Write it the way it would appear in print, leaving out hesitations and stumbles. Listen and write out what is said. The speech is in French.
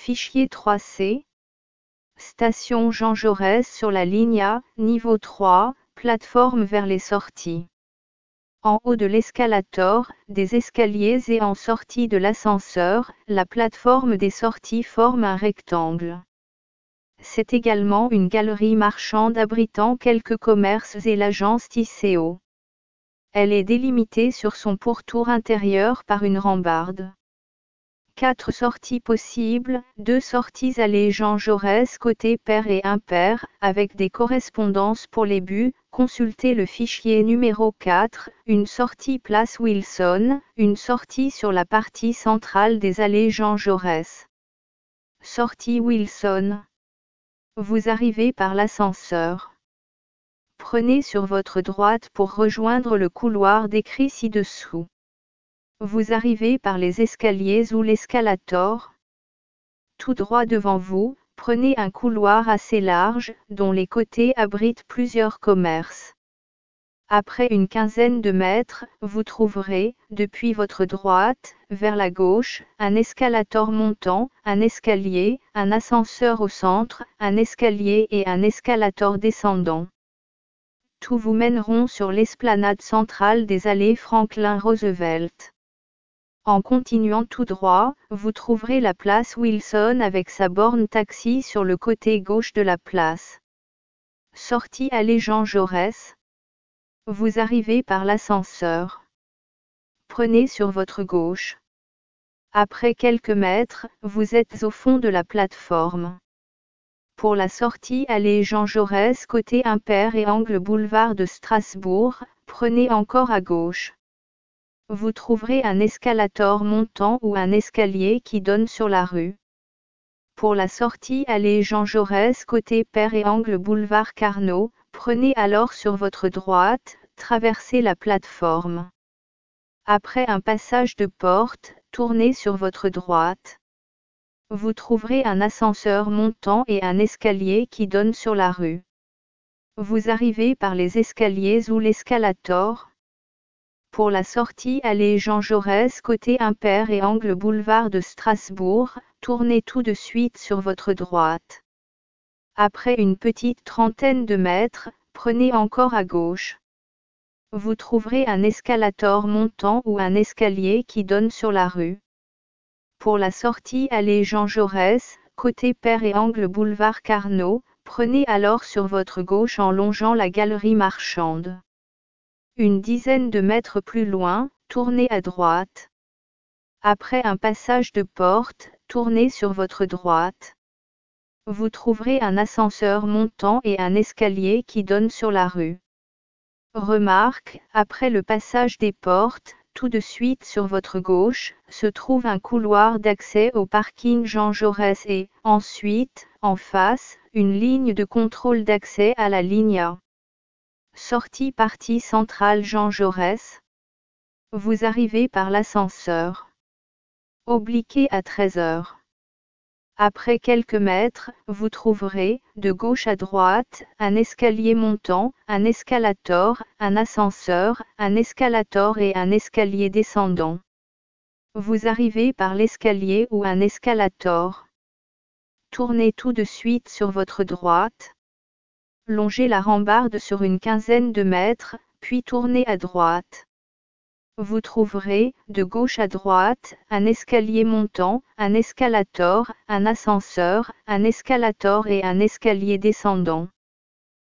Fichier 3C. Station Jean Jaurès sur la ligne A, niveau 3, plateforme vers les sorties. En haut de l'escalator, des escaliers et en sortie de l'ascenseur, la plateforme des sorties forme un rectangle. C'est également une galerie marchande abritant quelques commerces et l'agence Tisséo. Elle est délimitée sur son pourtour intérieur par une rambarde. 4 sorties possibles, 2 sorties allée Jean Jaurès côté pair et impair, avec des correspondances pour les buts, consultez le fichier numéro 4, une sortie place Wilson, une sortie sur la partie centrale des allées Jean Jaurès. Sortie Wilson. Vous arrivez par l'ascenseur. Prenez sur votre droite pour rejoindre le couloir décrit ci-dessous. Vous arrivez par les escaliers ou l'escalator. Tout droit devant vous, prenez un couloir assez large, dont les côtés abritent plusieurs commerces. Après une quinzaine de mètres, vous trouverez, depuis votre droite, vers la gauche, un escalator montant, un escalier, un ascenseur au centre, un escalier et un escalator descendant. Tous vous mèneront sur l'esplanade centrale des allées Franklin Roosevelt. En continuant tout droit, vous trouverez la place Wilson avec sa borne taxi sur le côté gauche de la place. Sortie allée Jean Jaurès. Vous arrivez par l'ascenseur. Prenez sur votre gauche. Après quelques mètres, vous êtes au fond de la plateforme. Pour la sortie allée Jean Jaurès côté impair et angle boulevard de Strasbourg, prenez encore à gauche. Vous trouverez un escalator montant ou un escalier qui donne sur la rue. Pour la sortie allée Jean Jaurès côté pair et angle boulevard Carnot, prenez alors sur votre droite, traversez la plateforme. Après un passage de porte, tournez sur votre droite. Vous trouverez un ascenseur montant et un escalier qui donne sur la rue. Vous arrivez par les escaliers ou l'escalator. Pour la sortie allée Jean Jaurès côté impair et angle boulevard de Strasbourg, tournez tout de suite sur votre droite. Après une petite trentaine de mètres, prenez encore à gauche. Vous trouverez un escalator montant ou un escalier qui donne sur la rue. Pour la sortie allée Jean Jaurès, côté pair et angle boulevard Carnot, prenez alors sur votre gauche en longeant la galerie marchande. Une dizaine de mètres plus loin, tournez à droite. Après un passage de porte, tournez sur votre droite. Vous trouverez un ascenseur montant et un escalier qui donnent sur la rue. Remarque, après le passage des portes, tout de suite sur votre gauche, se trouve un couloir d'accès au parking Jean Jaurès et, ensuite, en face, une ligne de contrôle d'accès à la ligne A. Sortie partie centrale Jean Jaurès. Vous arrivez par l'ascenseur. Obliquez à 13h. Après quelques mètres, vous trouverez, de gauche à droite, un escalier montant, un escalator, un ascenseur, un escalator et un escalier descendant. Vous arrivez par l'escalier ou un escalator. Tournez tout de suite sur votre droite. Longez la rambarde sur une quinzaine de mètres, puis tournez à droite. Vous trouverez, de gauche à droite, un escalier montant, un escalator, un ascenseur, un escalator et un escalier descendant.